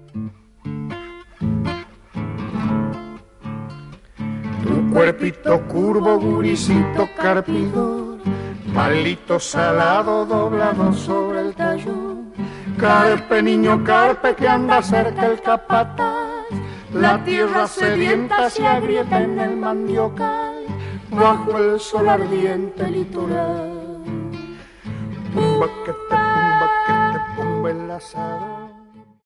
Tu cuerpito curvo, guricito carpidor, palito salado doblado sobre el tallo. Carpe, niño carpe, que anda cerca el capataz, la tierra sedienta se agrieta en el mandiocal, bajo el sol ardiente litoral. Pumba que te pumba el asador.